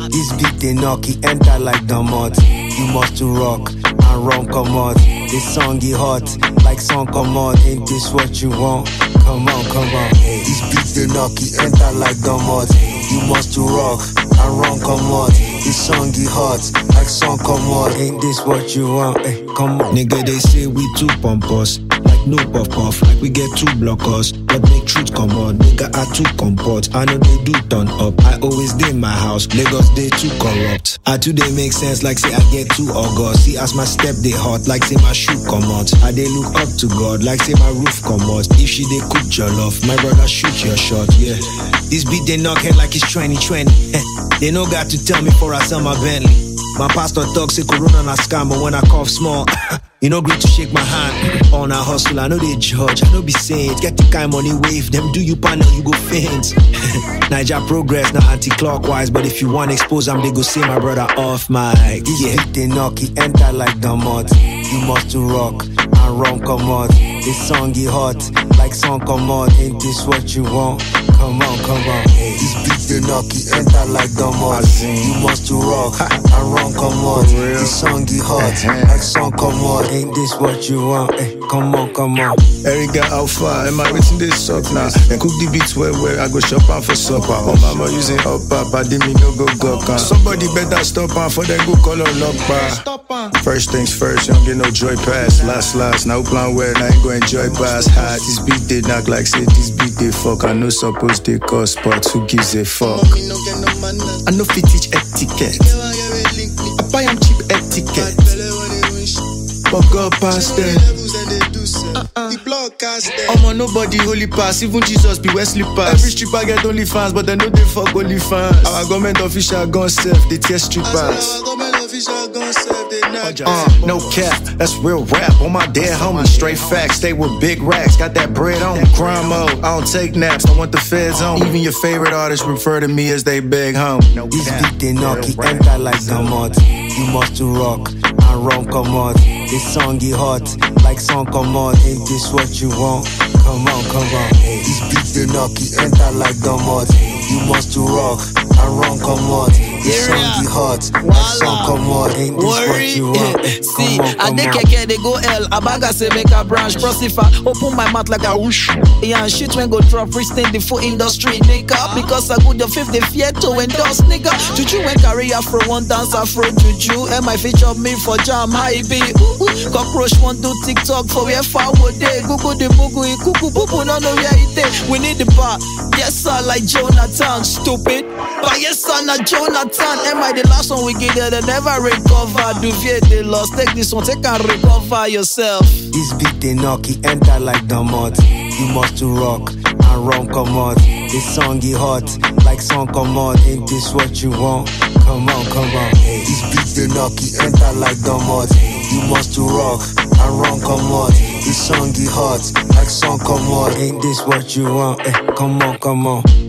This beat they knock, he enter like the mud. You must to rock and run come out. This song he hot, like song come out. Ain't this what you want? Come on, come on. Hey. This beat they knock, he enter like the mud. You must to rock and run come out. This song he hot, like song come out. Ain't this what you want? Hey, come on. Nigga, they say we too pompous. Like no puff puff, like we get two blockers. But make truth come on, nigga, I too comport. I know they do turn up. I always dey in my house, Lagos they too corrupt. I too they make sense like say I get too august. See as my step they hot, like say my shoe come out. I they look up to God, like say my roof come out. If she they cook your love, my brother shoot your shot, yeah. This beat they knock head like it's 2020. They no got to tell me for I sell my Bentley. My pastor talk say Corona na scam, but when I cough small, you know great to shake my hand. On a hustle, I know they judge, I know be saint. Get the kind money wave, them do you panel, you go faint. Niger progress, now anti-clockwise, but if you want expose them, they go say my brother off mic. This beat they knock, he enter like the mud. You must to rock and run come out. This song he hot, like song come out. Ain't this what you want? Come on, come on. Hey. This beat they knock, he enter like the mud. You must to rock and run come out. This song he hot, like song come out. Ain't this what you want? Hey, come on, come on. Erica Alpha, am I waiting this up now? And cook the beats where I go shop out for supper. Oh mama using up up, I didn't no go somebody better stop on for them go call on lock bar. First things first, you don't get no joy pass. Last, now plan well, now ain't go enjoy pass. Hot, this beat they knock like say this beat they fuck. I know suppose they cost, but who gives a fuck? I know fit teach etiquette. I buy them cheap etiquette. But God past them. I'm on nobody holy pass, even Jesus be Wesley pass. Every stripper get only fans, but they know they fuck only fans. Our government official gun self, they tear strippers. No cap, that's real rap on my dead homie. Straight facts, stay with big racks, got that bread on. Crime mode, I don't take naps, I want the feds on. Even your favorite artists refer to me as they big home. This beat they knock, he enter like the mud. You must to rock and run come out. This song he hot, like song come out. Ain't this what you want? Come on, come on. Hey. This beat they knock, he enter like the mud. You must to rock and run come out. This song he hot, like song come out. Ain't this what you want? See, I dey keke they go L. Abaga say make a branch. Prosifa, open my mouth like a whoosh. Yeah, and shit when go drop, freestyle the full industry, nigga. Because I go the fifth, they fear to endorse, nigga. Juju when carry afro, one dance afro juju. And my feature me for jam, high be. Cockroach want do TikTok for where far would they. Google the bugu, kuku bubu, no where it is. We need the bar. Yes, sir, like Jonathan, stupid. But yes, sir, not Jonathan. Am I the last one we get there? They never recover. Duvier they lost. Take this one, take and recover yourself. This beat they knock, he enter like the mud. You must to rock and run come out. This song he hot, like song come out. Ain't this what you want? Come on, come on. Hey. This beat they knock, he enter like the mud. You must to rock and run come out. This song he hot, like song come out. Ain't this what you want? Hey, come on, come on.